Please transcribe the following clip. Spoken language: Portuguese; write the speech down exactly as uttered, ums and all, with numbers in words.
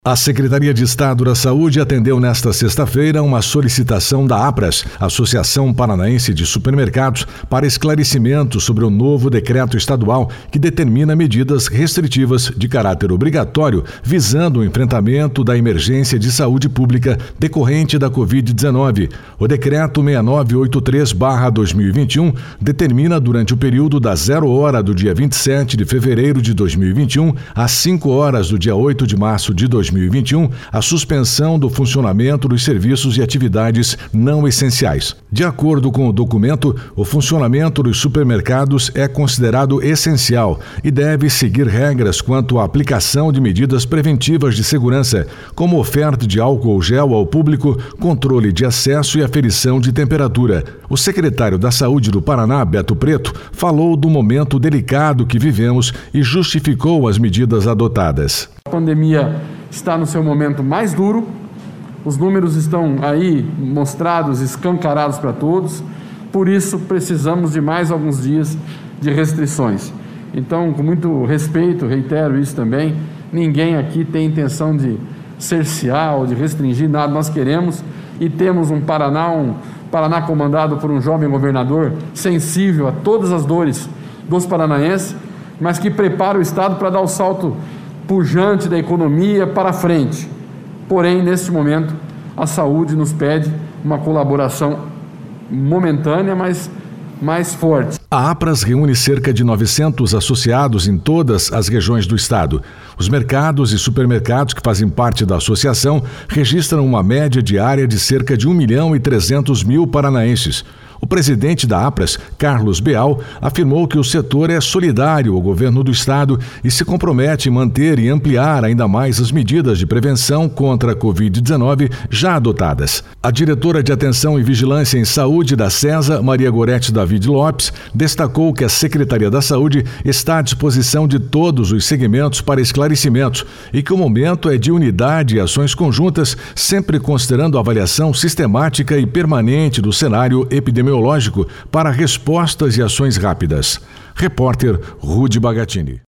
A Secretaria de Estado da Saúde atendeu nesta sexta-feira uma solicitação da APRAS, Associação Paranaense de Supermercados, para esclarecimento sobre o novo decreto estadual que determina medidas restritivas de caráter obrigatório visando o enfrentamento da emergência de saúde pública decorrente da covid dezenove. O decreto seis nove oito três barra dois mil e vinte e um determina durante o período da zero hora do dia vinte e sete de fevereiro de dois mil e vinte e um às cinco horas do dia oito de março de dois mil e vinte e um a suspensão do funcionamento dos serviços e atividades não essenciais. De acordo com o documento, o funcionamento dos supermercados é considerado essencial e deve seguir regras quanto à aplicação de medidas preventivas de segurança, como oferta de álcool gel ao público, controle de acesso e aferição de temperatura. O secretário da Saúde do Paraná, Beto Preto, falou do momento delicado que vivemos e justificou as medidas adotadas. A pandemia está no seu momento mais duro, os números estão aí mostrados, escancarados para todos, por isso precisamos de mais alguns dias de restrições. Então, com muito respeito, reitero isso também, ninguém aqui tem intenção de cercear ou de restringir nada, nós queremos e temos um Paraná, um Paraná comandado por um jovem governador sensível a todas as dores dos paranaenses, mas que prepara o Estado para dar o salto pujante da economia para frente. Porém, neste momento, a saúde nos pede uma colaboração momentânea, mas mais forte. A APRAS reúne cerca de novecentos associados em todas as regiões do estado. Os mercados e supermercados que fazem parte da associação registram uma média diária de cerca de um milhão e trezentos mil paranaenses. O presidente da APRAS, Carlos Beal, afirmou que o setor é solidário ao governo do estado e se compromete em manter e ampliar ainda mais as medidas de prevenção contra a covid dezenove já adotadas. A diretora de Atenção e Vigilância em Saúde da SESA, Maria Gorete David Lopes, destacou que a Secretaria da Saúde está à disposição de todos os segmentos para esclarecimentos e que o momento é de unidade e ações conjuntas, sempre considerando a avaliação sistemática e permanente do cenário epidemiológico para respostas e ações rápidas. Repórter Rudy Bagatini.